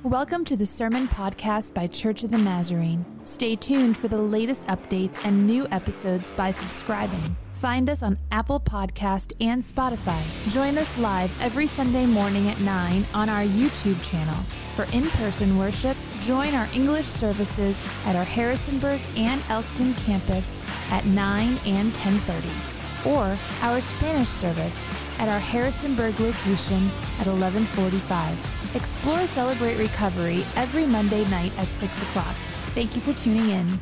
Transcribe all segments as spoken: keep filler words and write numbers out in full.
Welcome to the Sermon Podcast by Church of the Nazarene. Stay tuned for the latest updates and new episodes by subscribing. Find us on Apple Podcast and Spotify. Join us live every Sunday morning at nine on our YouTube channel. For in-person worship, join our English services at our Harrisonburg and Elkton campus at nine and ten thirty, or our Spanish service at our Harrisonburg location at eleven forty-five. Explore Celebrate Recovery every Monday night at six o'clock. Thank you for tuning in.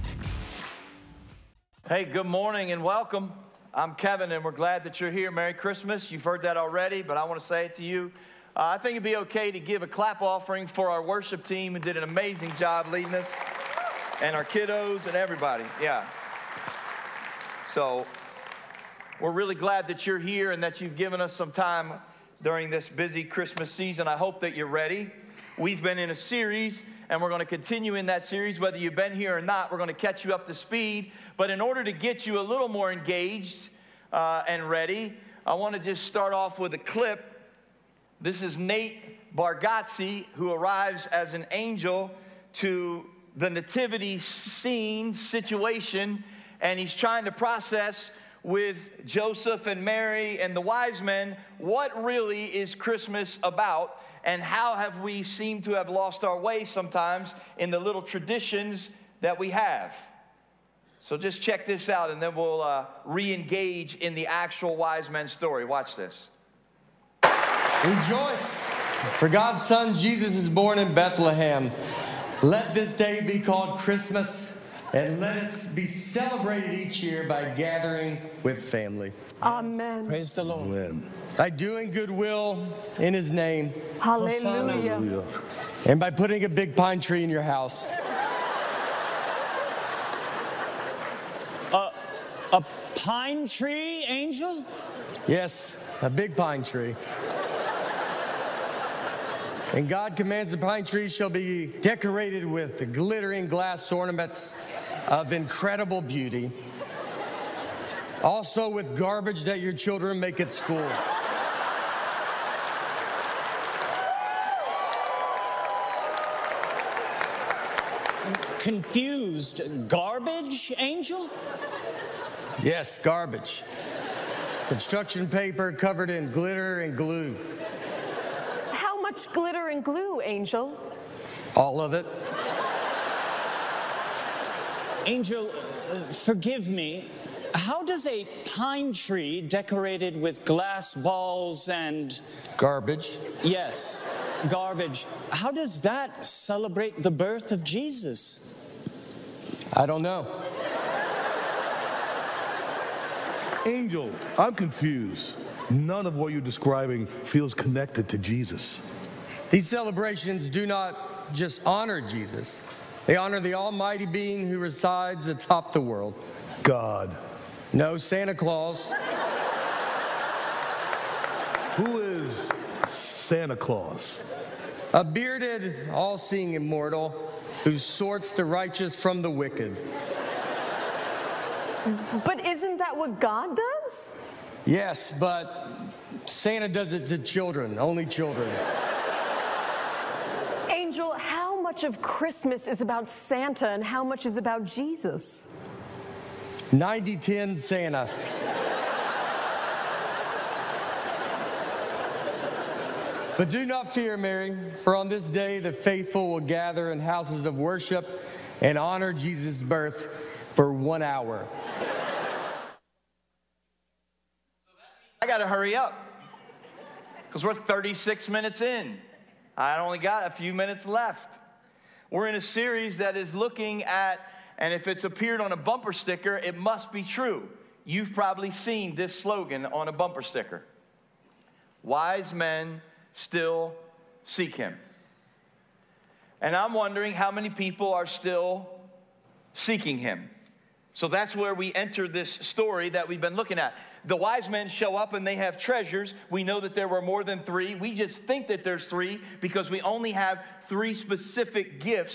Hey, good morning and welcome. I'm Kevin, and we're glad that you're here. Merry Christmas. You've heard that already, but I want to say it to you. Uh, I think it'd be okay to give a clap offering for our worship team who did an amazing job leading us, and our kiddos and everybody. Yeah. So we're really glad that you're here and that you've given us some time during this busy Christmas season. I hope that you're ready. We've been in a series, and we're going to continue in that series. Whether you've been here or not, we're going to catch you up to speed. But in order to get you a little more engaged uh, and ready, I want to just start off with a clip. This is Nate Bargatze, who arrives as an angel to the nativity scene situation, and he's trying to process with Joseph and Mary and the wise men what really is Christmas about, and how have we seemed to have lost our way sometimes in the little traditions that we have. So just check this out, and then we'll uh, re-engage in the actual wise men story. Watch this. Rejoice, for God's Son Jesus is born in Bethlehem. Let this day be called Christmas, and let it be celebrated each year by gathering with family. Amen. Praise the Lord. Amen. By doing goodwill in His name. Hallelujah. Hallelujah. And by putting a big pine tree in your house. Uh, a pine tree, Angel? Yes, a big pine tree. And God commands the pine tree shall be decorated with the glittering glass ornaments of incredible beauty. Also with garbage that your children make at school. Confused. Garbage, Angel? Yes, garbage. Construction paper covered in glitter and glue. How much glitter and glue, Angel? All of it. Angel, uh, forgive me. How does a pine tree decorated with glass balls and... Garbage. Yes, garbage. How does that celebrate the birth of Jesus? I don't know. Angel, I'm confused. None of what you're describing feels connected to Jesus. These celebrations do not just honor Jesus. They honor the almighty being who resides atop the world. God. No, Santa Claus. Who is Santa Claus? A bearded, all-seeing immortal who sorts the righteous from the wicked. But isn't that what God does? Yes, but Santa does it to children, only children. Angel, how much of Christmas is about Santa and how much is about Jesus? ninety ten Santa. But do not fear, Mary, for on this day the faithful will gather in houses of worship and honor Jesus' birth for one hour. I got to hurry up because we're thirty-six minutes in. I only got a few minutes left. We're in a series that is looking at, and if it's appeared on a bumper sticker, it must be true. You've probably seen this slogan on a bumper sticker. Wise men still seek Him. And I'm wondering how many people are still seeking Him. So that's where we enter this story that we've been looking at. The wise men show up and they have treasures. We know that there were more than three. We just think that there's three because we only have three specific gifts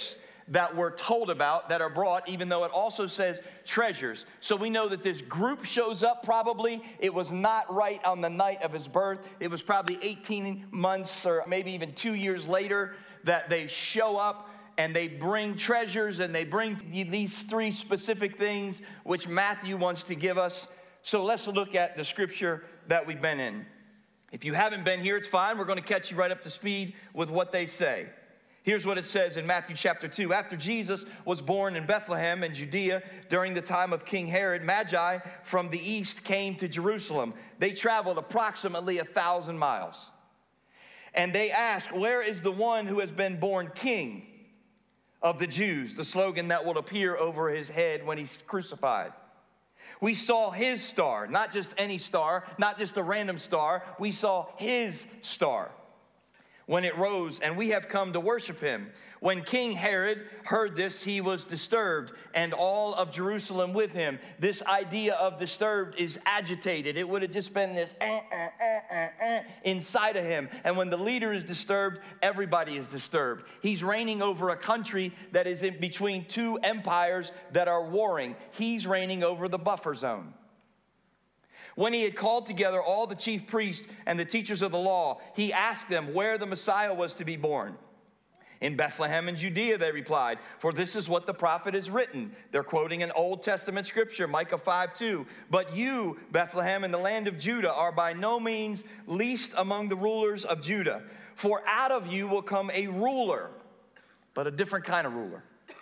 that we're told about that are brought, even though it also says treasures. So we know that this group shows up probably. It was not right on the night of his birth. It was probably eighteen months or maybe even two years later that they show up and they bring treasures and they bring these three specific things which Matthew wants to give us. So let's look at the scripture that we've been in. If you haven't been here, it's fine. We're going to catch you right up to speed with what they say. Here's what it says in Matthew chapter two. After Jesus was born in Bethlehem in Judea during the time of King Herod, Magi from the east came to Jerusalem. They traveled approximately a thousand miles. And they asked, "Where is the one who has been born king of the Jews?" The slogan that will appear over his head when he's crucified. We saw his star, not just any star, not just a random star. We saw his star when it rose, and we have come to worship him. When King Herod heard this, he was disturbed, and all of Jerusalem with him. This idea of disturbed is agitated. It would have just been this eh, eh, eh, eh, eh, inside of him. And when the leader is disturbed, everybody is disturbed. He's reigning over a country that is in between two empires that are warring. He's reigning over the buffer zone. When he had called together all the chief priests and the teachers of the law, he asked them where the Messiah was to be born. "In Bethlehem in Judea," they replied, "for this is what the prophet has written." They're quoting an Old Testament scripture, Micah five two. "But you, Bethlehem, in the land of Judah, are by no means least among the rulers of Judah. For out of you will come a ruler," but a different kind of ruler.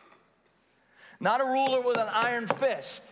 Not a ruler with an iron fist.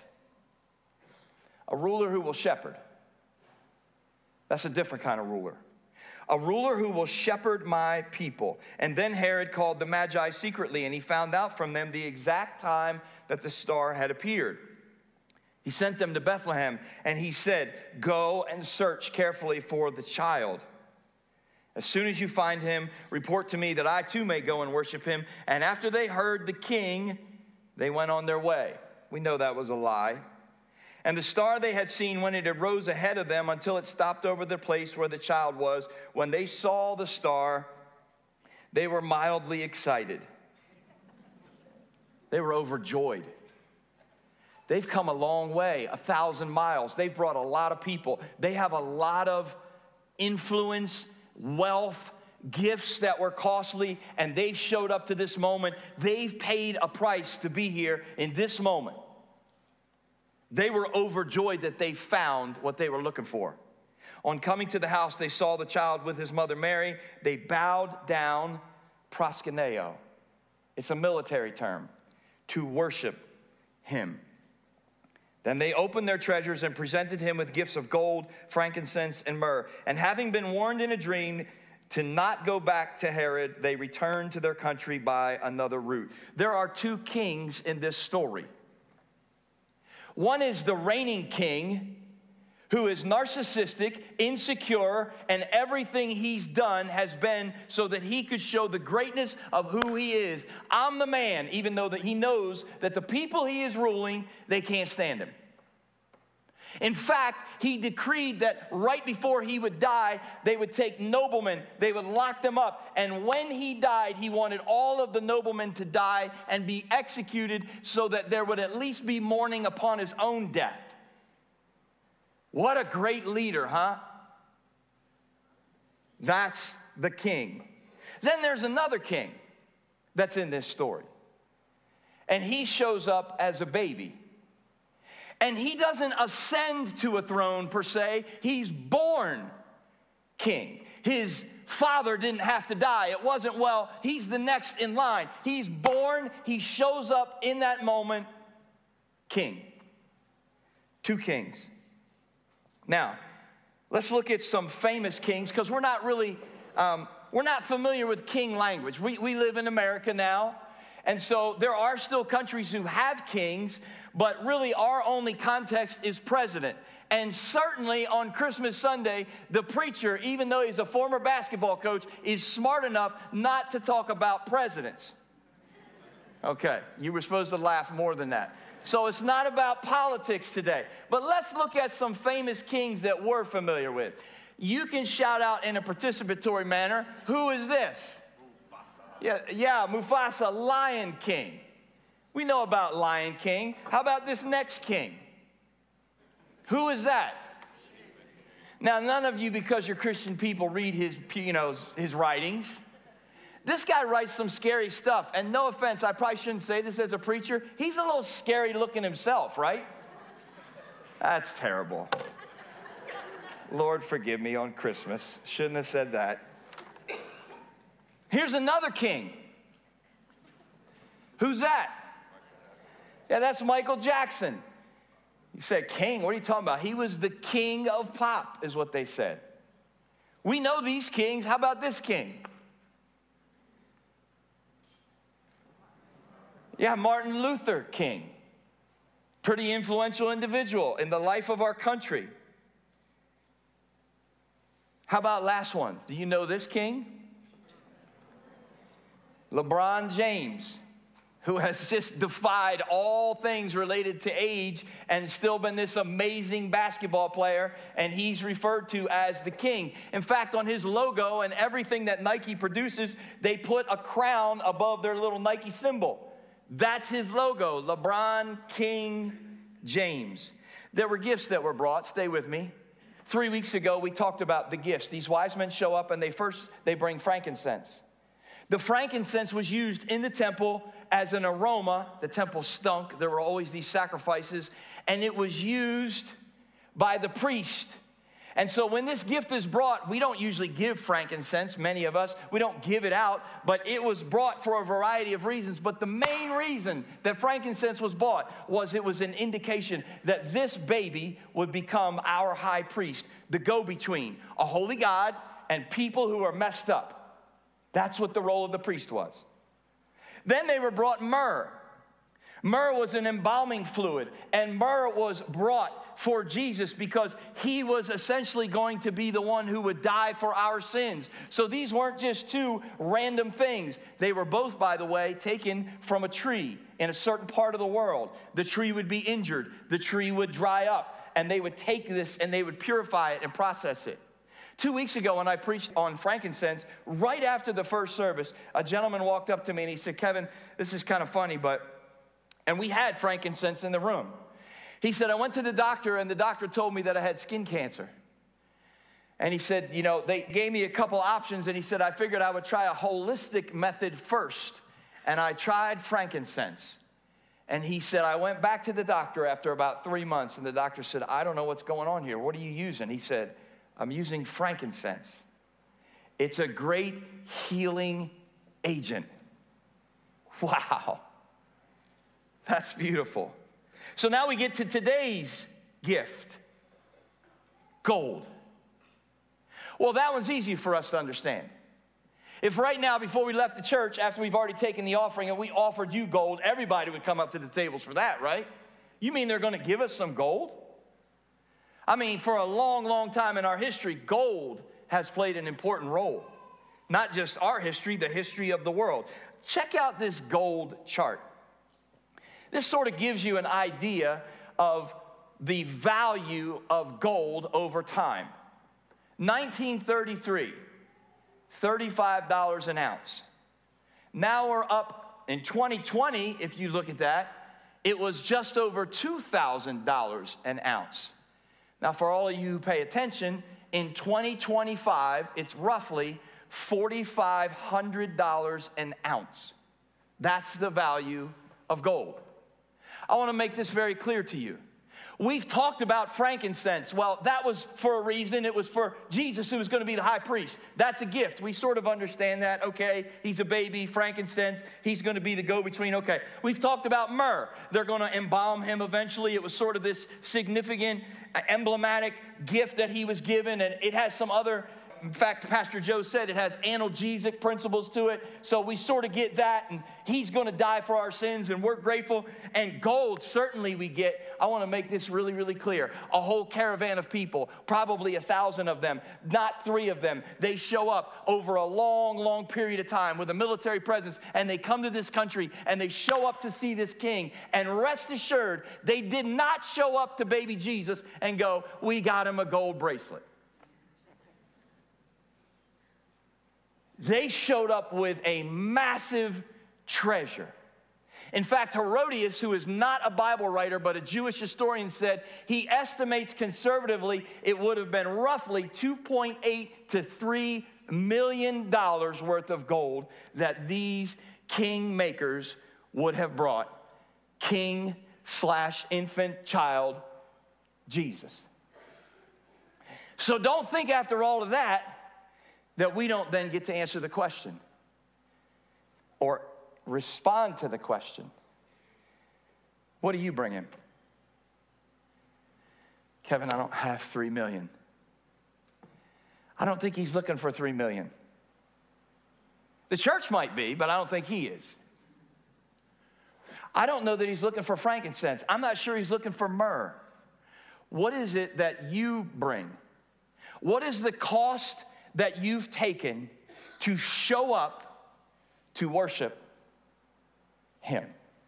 A ruler who will shepherd. That's a different kind of ruler. "A ruler who will shepherd my people." And then Herod called the Magi secretly, and he found out from them the exact time that the star had appeared. He sent them to Bethlehem, and he said, "Go and search carefully for the child. As soon as you find him, report to me that I too may go and worship him." And after they heard the king, they went on their way. We know that was a lie. And the star they had seen when it arose ahead of them until it stopped over the place where the child was. When they saw the star, they were mildly excited. They were overjoyed. They've come a long way, a thousand miles. They've brought a lot of people. They have a lot of influence, wealth, gifts that were costly, and they've showed up to this moment. They've paid a price to be here in this moment. They were overjoyed that they found what they were looking for. On coming to the house, they saw the child with his mother Mary. They bowed down, proskuneo. It's a military term, to worship him. Then they opened their treasures and presented him with gifts of gold, frankincense, and myrrh. And having been warned in a dream to not go back to Herod, they returned to their country by another route. There are two kings in this story. One is the reigning king, who is narcissistic, insecure, and everything he's done has been so that he could show the greatness of who he is. I'm the man, even though that he knows that the people he is ruling, they can't stand him. In fact, he decreed that right before he would die, they would take noblemen, they would lock them up, and when he died, he wanted all of the noblemen to die and be executed so that there would at least be mourning upon his own death. What a great leader, huh? That's the king. Then there's another king that's in this story, and he shows up as a baby. And he doesn't ascend to a throne per se. He's born king. His father didn't have to die. It wasn't, well, he's the next in line. He's born. He shows up in that moment, king. Two kings. Now, let's look at some famous kings, because we're not really, um, we're not familiar with king language. We, we live in America now. And so there are still countries who have kings, but really our only context is president. And certainly on Christmas Sunday, the preacher, even though he's a former basketball coach, is smart enough not to talk about presidents. Okay, you were supposed to laugh more than that. So it's not about politics today. But let's look at some famous kings that we're familiar with. You can shout out in a participatory manner, who is this? Yeah, yeah, Mufasa, Lion King. We know about Lion King. How about this next king? Who is that? Now, none of you, because you're Christian people, read his, you know, his writings. This guy writes some scary stuff. And no offense, I probably shouldn't say this as a preacher. He's a little scary looking himself, right? That's terrible. Lord, forgive me on Christmas. Shouldn't have said that. Here's another king. Who's that? Yeah, that's Michael Jackson. You said king, what are you talking about? He was the king of pop, is what they said. We know these kings. How about this king? Yeah, Martin Luther King. Pretty influential individual in the life of our country. How about last one? Do you know this king? LeBron James, who has just defied all things related to age and still been this amazing basketball player, and he's referred to as the king. In fact, on his logo and everything that Nike produces, they put a crown above their little Nike symbol. That's his logo, LeBron King James. There were gifts that were brought. Stay with me. Three weeks ago, we talked about the gifts. These wise men show up, and they first, they bring frankincense. The frankincense was used in the temple as an aroma. The temple stunk. There were always these sacrifices, and it was used by the priest. And so when this gift is brought, we don't usually give frankincense, many of us. We don't give it out, but it was brought for a variety of reasons. But the main reason that frankincense was bought was it was an indication that this baby would become our high priest, the go-between, a holy God and people who are messed up. That's what the role of the priest was. Then they were brought myrrh. Myrrh was an embalming fluid, and myrrh was brought for Jesus because he was essentially going to be the one who would die for our sins. So these weren't just two random things. They were both, by the way, taken from a tree in a certain part of the world. The tree would be injured. The tree would dry up, and they would take this and they would purify it and process it. Two weeks ago when I preached on frankincense, right after the first service, a gentleman walked up to me and he said, Kevin, this is kind of funny, but, and we had frankincense in the room. He said, I went to the doctor and the doctor told me that I had skin cancer. And he said, you know, they gave me a couple options and he said, I figured I would try a holistic method first. And I tried frankincense. And he said, I went back to the doctor after about three months and the doctor said, I don't know what's going on here. What are you using? He said, I'm using frankincense. It's a great healing agent. Wow. That's beautiful. So now we get to today's gift. Gold. Well, that one's easy for us to understand. If right now, before we left the church, after we've already taken the offering and we offered you gold, everybody would come up to the tables for that, right? You mean they're going to give us some gold? I mean, for a long, long time in our history, gold has played an important role. Not just our history, the history of the world. Check out this gold chart. This sort of gives you an idea of the value of gold over time. nineteen thirty-three, thirty-five dollars an ounce. Now we're up in twenty twenty, if you look at that, it was just over two thousand dollars an ounce. Now, for all of you who pay attention, in twenty twenty-five, it's roughly four thousand five hundred dollars an ounce. That's the value of gold. I want to make this very clear to you. We've talked about frankincense. Well, that was for a reason. It was for Jesus, who was going to be the high priest. That's a gift. We sort of understand that. Okay, he's a baby, frankincense. He's going to be the go-between. Okay, we've talked about myrrh. They're going to embalm him eventually. It was sort of this significant, emblematic gift that he was given, and it has some other, in fact, Pastor Joe said it has analgesic principles to it. So we sort of get that, and he's going to die for our sins, and we're grateful. And gold, certainly we get. I want to make this really, really clear. A whole caravan of people, probably a thousand of them, not three of them. They show up over a long, long period of time with a military presence, and they come to this country, and they show up to see this king. And rest assured, they did not show up to baby Jesus and go, we got him a gold bracelet. They showed up with a massive treasure. In fact, Herodias, who is not a Bible writer but a Jewish historian, said he estimates conservatively it would have been roughly two point eight to three million dollars worth of gold that these king makers would have brought king slash infant child Jesus. So don't think after all of that that we don't then get to answer the question or respond to the question. What do you bring him? Kevin, I don't have three million. I don't think he's looking for three million. The church might be, but I don't think he is. I don't know that he's looking for frankincense. I'm not sure he's looking for myrrh. What is it that you bring? What is the cost that you've taken to show up to worship him?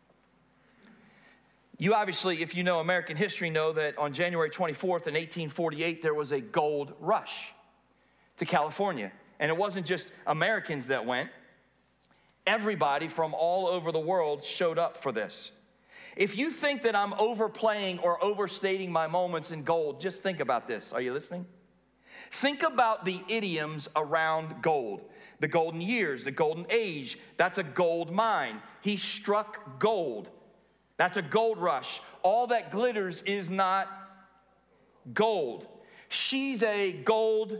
You obviously, if you know American history, know that on January twenty-fourth in eighteen forty-eight, there was a gold rush to California. And it wasn't just Americans that went. Everybody from all over the world showed up for this. If you think that I'm overplaying or overstating my moments in gold, just think about this. Are you listening? Think about the idioms around gold. The golden years, the golden age, that's a gold mine. He struck gold. That's a gold rush. All that glitters is not gold. She's a gold.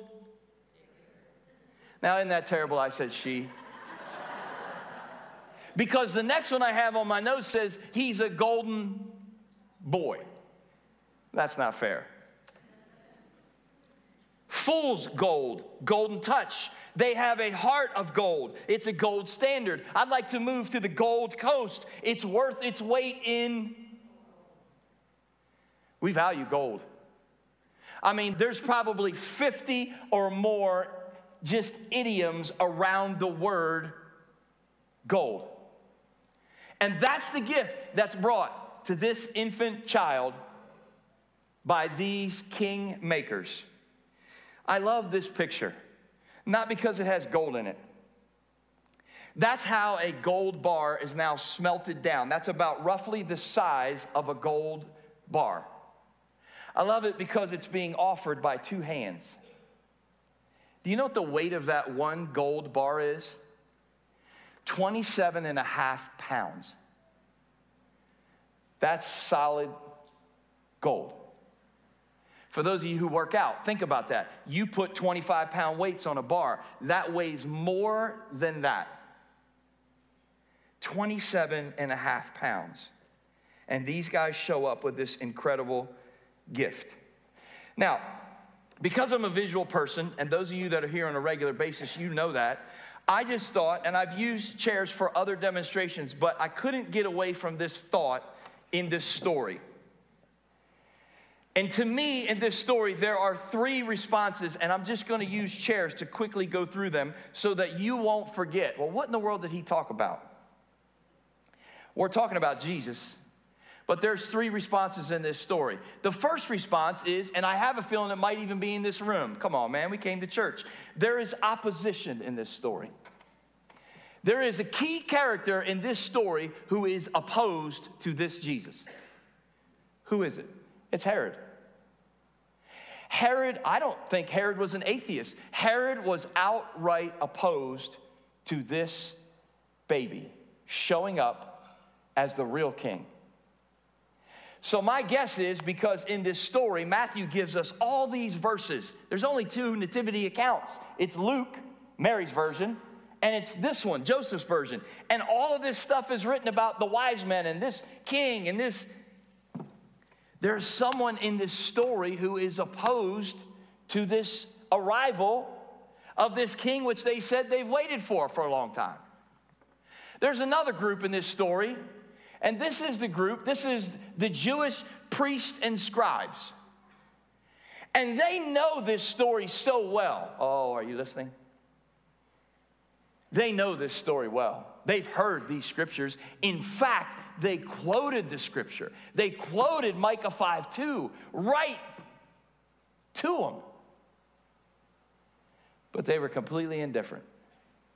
Now, isn't that terrible? I said she. Because the next one I have on my notes says he's a golden boy. That's not fair. Fool's gold, golden touch. They have a heart of gold. It's a gold standard. I'd like to move to the Gold Coast. It's worth its weight in. We value gold. I mean, there's probably fifty or more just idioms around the word gold. And that's the gift that's brought to this infant child by these king makers. I love this picture, not because it has gold in it. That's how a gold bar is now smelted down. That's about roughly the size of a gold bar. I love it because it's being offered by two hands. Do you know what the weight of that one gold bar is? twenty-seven and a half pounds. That's solid gold. For those of you who work out, think about that. You put twenty-five pound weights on a bar. That weighs more than that. twenty-seven and a half pounds. And these guys show up with this incredible gift. Now, because I'm a visual person, and those of you that are here on a regular basis, you know that, I just thought, and I've used chairs for other demonstrations, but I couldn't get away from this thought in this story. And to me, in this story, there are three responses, and I'm just going to use chairs to quickly go through them so that you won't forget. Well, what in the world did he talk about? We're talking about Jesus, but there's three responses in this story. The first response is, and I have a feeling it might even be in this room. Come on, man, we came to church. There is opposition in this story. There is a key character in this story who is opposed to this Jesus. Who is it? It's Herod. Herod, I don't think Herod was an atheist. Herod was outright opposed to this baby showing up as the real king. So my guess is because in this story, Matthew gives us all these verses. There's only two nativity accounts. It's Luke, Mary's version, and it's this one, Joseph's version. And all of this stuff is written about the wise men and this king and this. There's someone in this story who is opposed to this arrival of this king, which they said they've waited for for a long time. There's another group in this story, and this is the group, this is the Jewish priests and scribes. And they know this story so well. Oh, are you listening? They know this story well. They've heard these scriptures. In fact, they quoted the scripture. They quoted Micah five two right to them. But they were completely indifferent.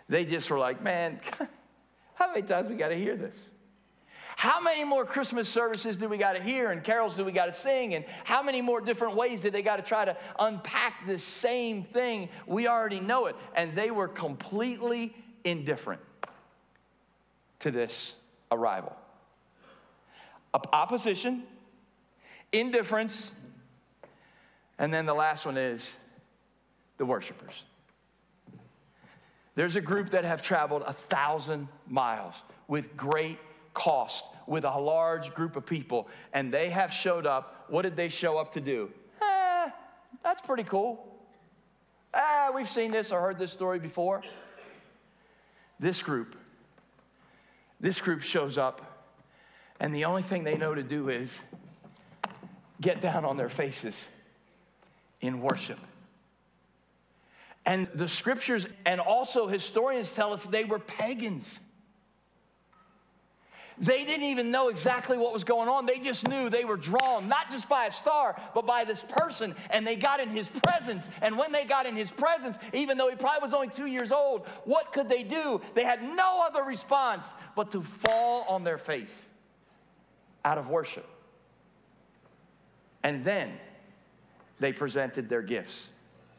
They just were like, man, how many times we got to hear this? How many more Christmas services do we got to hear and carols do we got to sing? And how many more different ways did they got to try to unpack this same thing? We already know it. And they were completely indifferent to this arrival. Op- opposition, indifference, and then the last one is the worshipers. There's a group that have traveled a thousand miles with great cost, with a large group of people, and they have showed up. What did they show up to do? Eh, that's pretty cool. Ah, we've seen this or heard this story before. This group, this group shows up, and the only thing they know to do is get down on their faces in worship. And the scriptures and also historians tell us they were pagans. They didn't even know exactly what was going on. They just knew they were drawn, not just by a star, but by this person. And they got in his presence. And when they got in his presence, even though he probably was only two years old, what could they do? They had no other response but to fall on their face out of worship. And then they presented their gifts.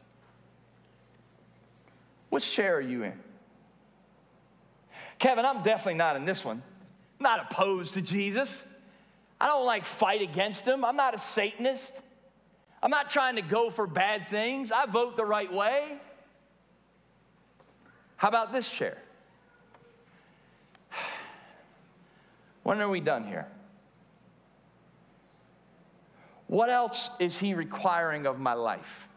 Which chair are you in? Kevin, I'm definitely not in this one. I'm not opposed to Jesus. I don't like fight against him. I'm not a Satanist. I'm not trying to go for bad things. I vote the right way. How about this chair? When are we done here? What else is he requiring of my life?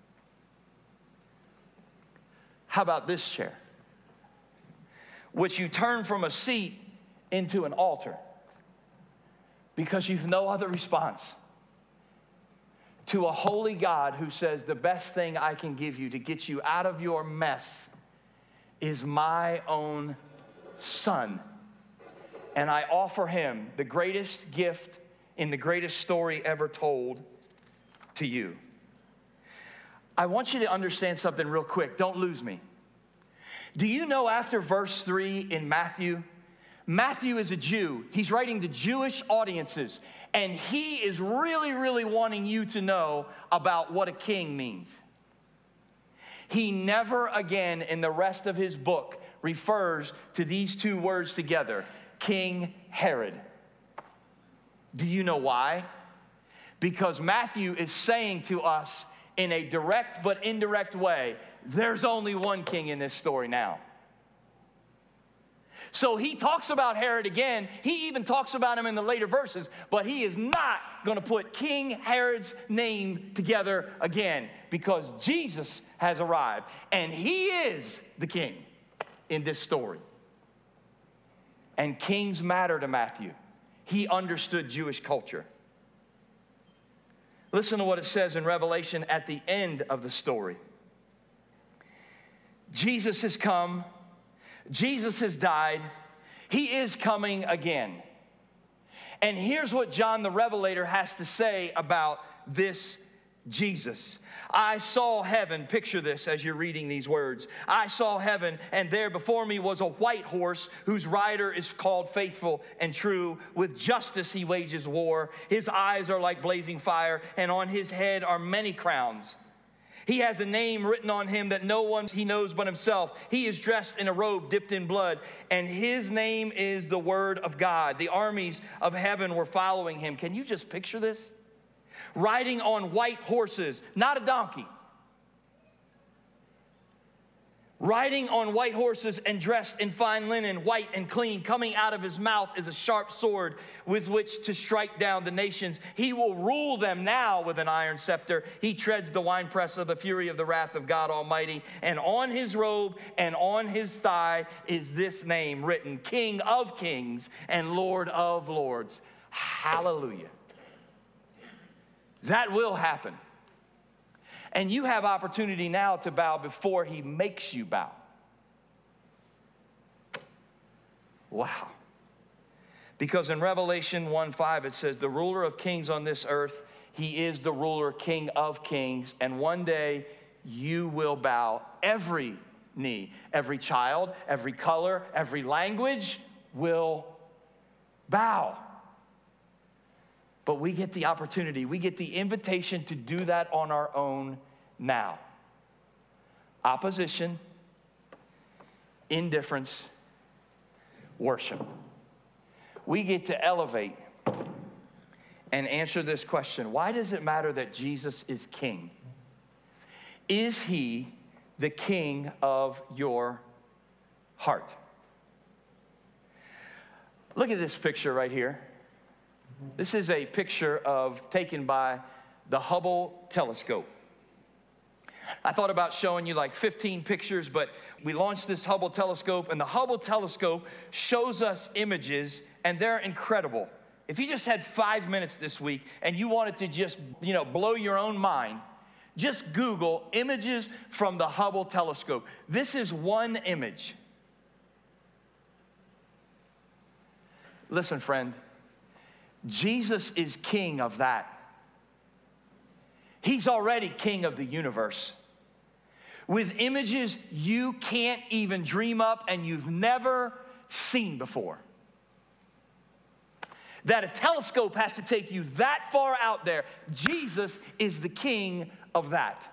How about this chair? Which you turn from a seat into an altar because you've no other response to a holy God who says the best thing I can give you to get you out of your mess is my own son. And I offer him the greatest gift in the greatest story ever told to you. I want you to understand something real quick. Don't lose me. Do you know after verse three in Matthew, Matthew is a Jew. He's writing to Jewish audiences, and he is really, really wanting you to know about what a king means. He never again in the rest of his book refers to these two words together, King Herod. Do you know why? Because Matthew is saying to us in a direct but indirect way, there's only one king in this story now. So he talks about Herod again. He even talks about him in the later verses, but he is not going to put King Herod's name together again because Jesus has arrived, and he is the king in this story. And kings matter to Matthew. He understood Jewish culture. Listen to what it says in Revelation at the end of the story. Jesus has come. Jesus has died. He is coming again. And here's what John the Revelator has to say about this Jesus. I saw heaven. Picture this as you're reading these words. I saw heaven, and there before me was a white horse whose rider is called Faithful and True. With justice he wages war. His eyes are like blazing fire, and on his head are many crowns. He has a name written on him that no one he knows but himself. He is dressed in a robe dipped in blood, and his name is the Word of God. The armies of heaven were following him. Can you just picture this? Riding on white horses, not a donkey. Riding on white horses and dressed in fine linen, white and clean. Coming out of his mouth is a sharp sword with which to strike down the nations. He will rule them now with an iron scepter. He treads the winepress of the fury of the wrath of God Almighty. And on his robe and on his thigh is this name written, King of Kings and Lord of Lords. Hallelujah. That will happen. And you have opportunity now to bow before he makes you bow. Wow. Because in Revelation one five it says, the ruler of kings on this earth, he is the ruler, King of kings. And one day you will bow, every knee. Every child, every color, every language will bow. But we get the opportunity, we get the invitation to do that on our own now. Opposition, indifference, worship. We get to elevate and answer this question. Why does it matter that Jesus is king? Is he the king of your heart? Look at this picture right here. This is a picture of taken by the Hubble telescope. I thought about showing you like fifteen pictures, but we launched this Hubble telescope, and the Hubble telescope shows us images, and they're incredible. If you just had five minutes this week and you wanted to just, you know, blow your own mind, just Google images from the Hubble telescope. This is one image. Listen, friend, Jesus is king of that. He's already king of the universe. With images you can't even dream up and you've never seen before. That a telescope has to take you that far out there. Jesus is the king of that.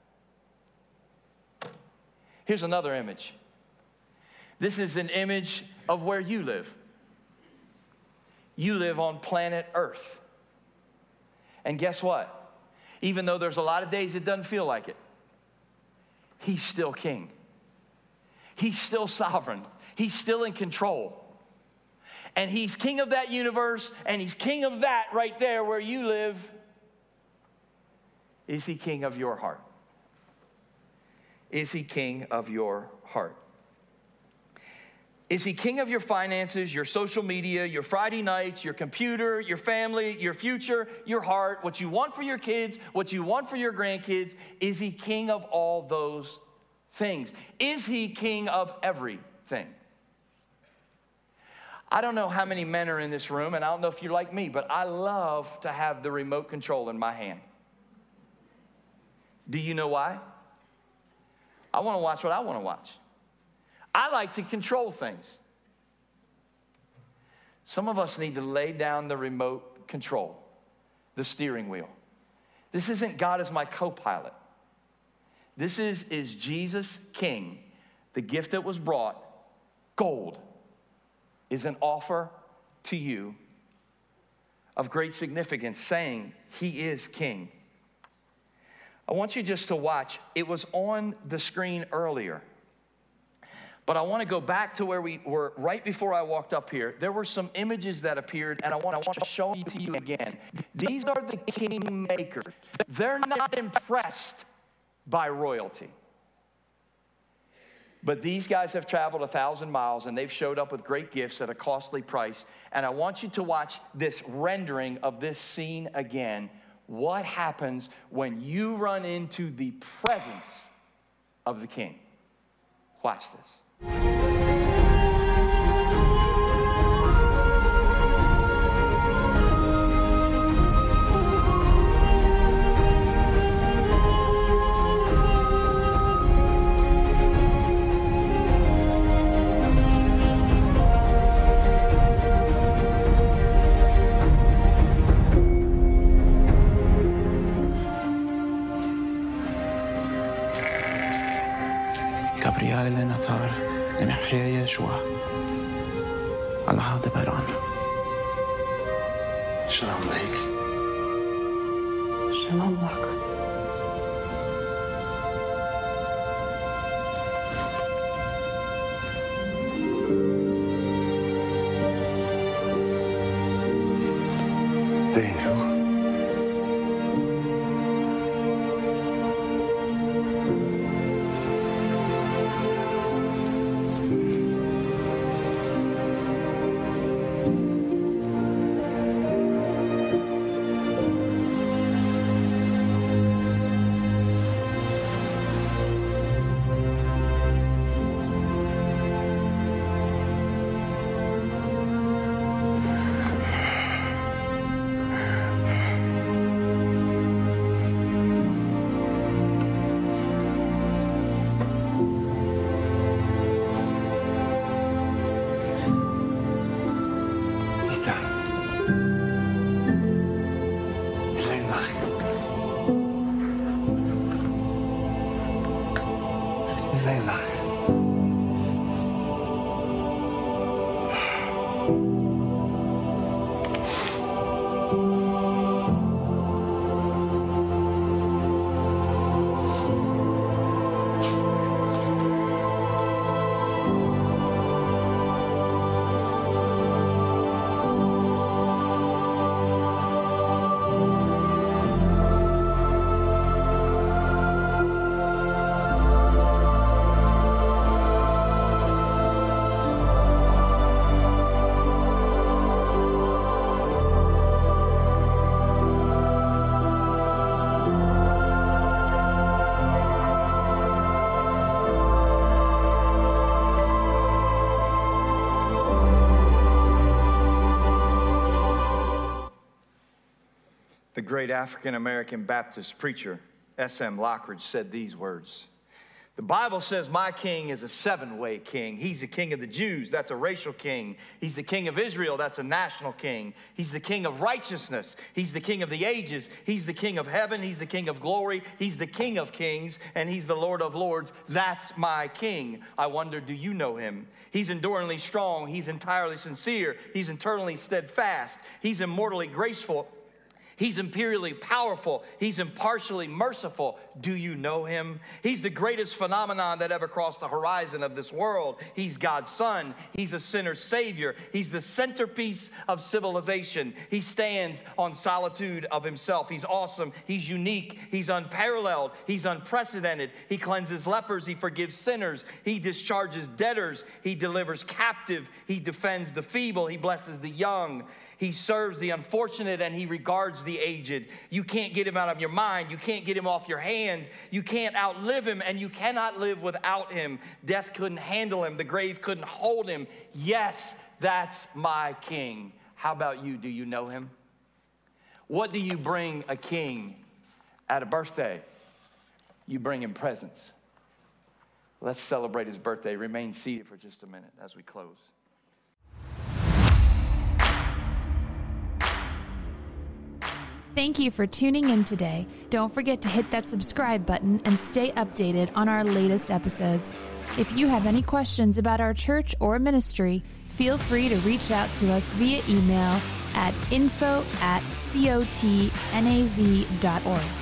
Here's another image. This is an image of where you live. You live on planet Earth. And guess what? Even though there's a lot of days it doesn't feel like it, he's still king. He's still sovereign. He's still in control. And he's king of that universe, and he's king of that right there where you live. Is he king of your heart? Is he king of your heart? Is he king of your finances, your social media, your Friday nights, your computer, your family, your future, your heart, what you want for your kids, what you want for your grandkids? Is he king of all those things? Is he king of everything? I don't know how many men are in this room, and I don't know if you're like me, but I love to have the remote control in my hand. Do you know why? I want to watch what I want to watch. I like to control things. Some of us need to lay down the remote control, the steering wheel. This isn't God as my co-pilot. This is, is Jesus King, the gift that was brought, gold, is an offer to you of great significance, saying he is king. I want you just to watch. It was on the screen earlier, but I want to go back to where we were right before I walked up here. There were some images that appeared, and I want, I want to show them to you again. These are the king makers. They're not impressed by royalty. But these guys have traveled a thousand miles, and they've showed up with great gifts at a costly price. And I want you to watch this rendering of this scene again. What happens when you run into the presence of the king? Watch this. גבריאל נתן לנחיה ישוע על הדברן. שלום לך. שלום לך. Daniel. لا إله. The great African-American Baptist preacher, S M Lockridge, said these words. The Bible says my king is a seven-way king. He's the king of the Jews. That's a racial king. He's the king of Israel. That's a national king. He's the king of righteousness. He's the king of the ages. He's the king of heaven. He's the king of glory. He's the king of kings, and he's the Lord of lords. That's my king. I wonder, do you know him? He's enduringly strong. He's entirely sincere. He's eternally steadfast. He's immortally graceful. He's imperially powerful. He's impartially merciful. Do you know him? He's the greatest phenomenon that ever crossed the horizon of this world. He's God's son. He's a sinner's savior. He's the centerpiece of civilization. He stands on solitude of himself. He's awesome. He's unique. He's unparalleled. He's unprecedented. He cleanses lepers. He forgives sinners. He discharges debtors. He delivers captive. He defends the feeble. He blesses the young. He serves the unfortunate, and he regards the aged. You can't get him out of your mind. You can't get him off your hand. You can't outlive him, and you cannot live without him. Death couldn't handle him. The grave couldn't hold him. Yes, that's my king. How about you? Do you know him? What do you bring a king at a birthday? You bring him presents. Let's celebrate his birthday. Remain seated for just a minute as we close. Thank you for tuning in today. Don't forget to hit that subscribe button and stay updated on our latest episodes. If you have any questions about our church or ministry, feel free to reach out to us via email at info at cotnaz dot org.